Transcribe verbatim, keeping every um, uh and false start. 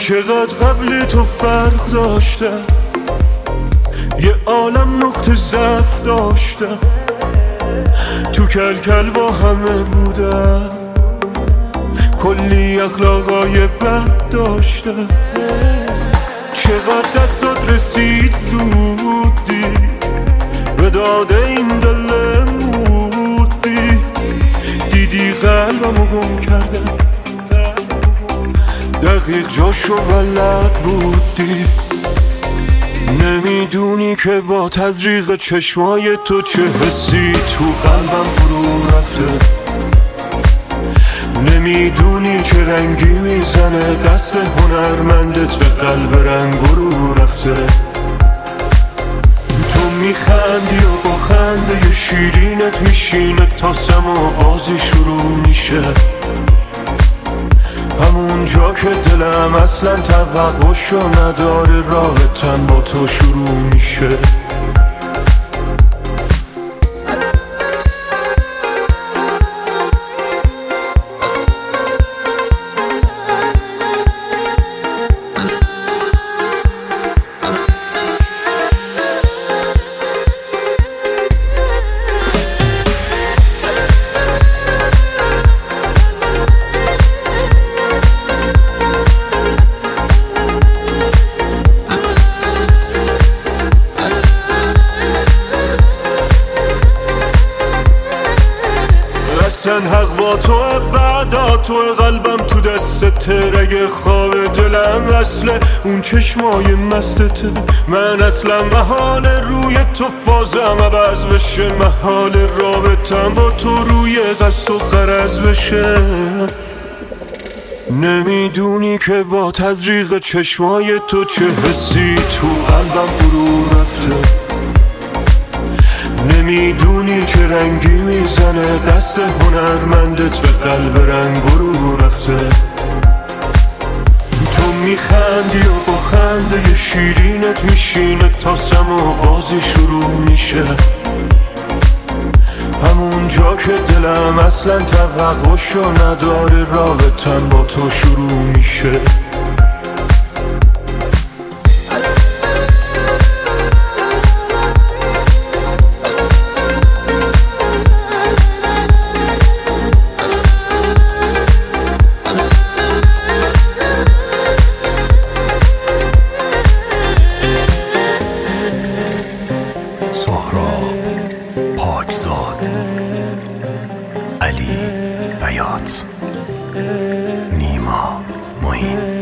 چقدر قبل تو فرق داشتم، یه عالم نقطه ضعف داشتم، تو کل کل با همه بودم، کلی اخلاقای بد داشتم. چقدر دستات رسید زودی به داده این دل مودی، دیدی قلبمو گم کردم، دقیق جاشو بلد بودی. نمیدونی که با تزریق چشمای تو چه حسی تو قلبم فرو رفته، نمیدونی چه رنگی میزنه دست هنرمندت به قلب رنگ رو رفته. تو میخندی و با خنده شیرینت میشینه تا سما بازی شروع میشه، همون جا که دلم اصلا توقعشو نداره راحتم با تو شروع میشه. حق با تو بعدا تو قلبم تو دستت، رگ خواب دلم اصله اون چشمای مستته. من اصلا محال روی تو فازم عوض بشه، محال رابطم با تو روی قصد و غرض بشه. نمیدونی که با تزریق چشمای تو چه حسی تو قلبم فرو رفته، نمیدونی چه رنگی میزنه دست هنرمندت به قلب رنگ رو رفته. تو میخندی و با خنده شیرینت میشینه تا سما بازی شروع میشه، همون جا که دلم اصلا توقعشو نداره رابطم با تو شروع میشه. پاکزاد، علی بیات، نیما معین.